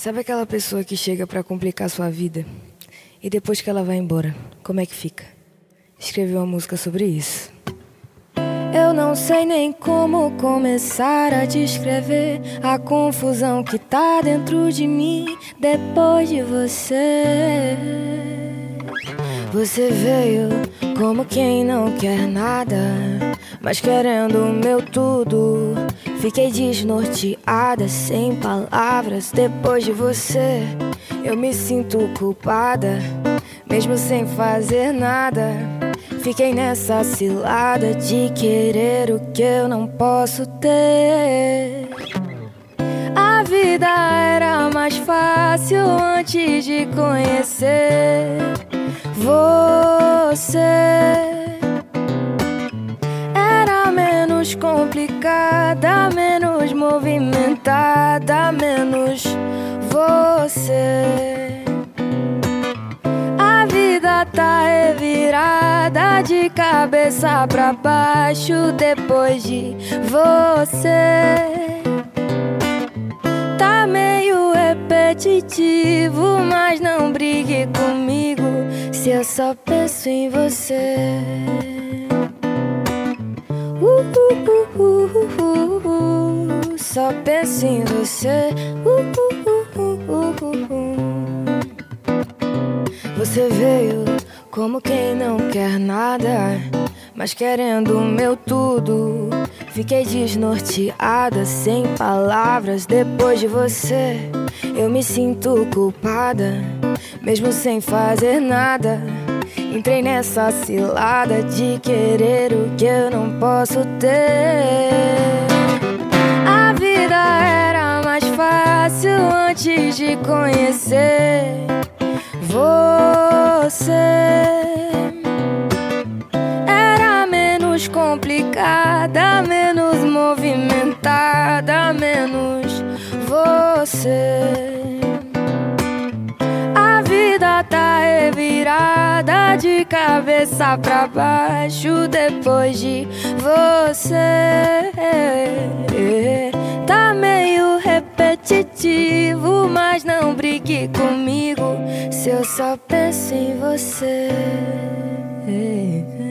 Sabe aquela pessoa que chega pra complicar sua vida e depois que ela vai embora, como é que fica? Escrevi uma música sobre isso. Eu não sei nem como começar a descrever a confusão que tá dentro de mim depois de você. Você veio como quem não quer nada, mas querendo o meu tudo. Fiquei desnorteada, sem palavras. Depois de você, eu me sinto culpada, mesmo sem fazer nada. Fiquei nessa cilada de querer o que eu não posso ter. A vida era mais fácil antes de conhecer você. Era menos complicada, menos movimentada, menos você. A vida tá revirada de cabeça pra baixo depois de você. Tá meio repetitivo, mas não brigue comigo se eu só penso em você. Só penso em você. Você veio como quem não quer nada, mas querendo o meu tudo. Fiquei desnorteada, sem palavras. Depois de você, eu me sinto culpada, mesmo sem fazer nada. Entrei nessa cilada de querer o que eu não posso ter. A vida era mais fácil antes de conhecer você. Era menos complicada, menos movimentada, menos você. A vida tá revirada de cabeça pra baixo depois de você. Tá meio repetitivo, mas não brigue comigo se eu só penso em você.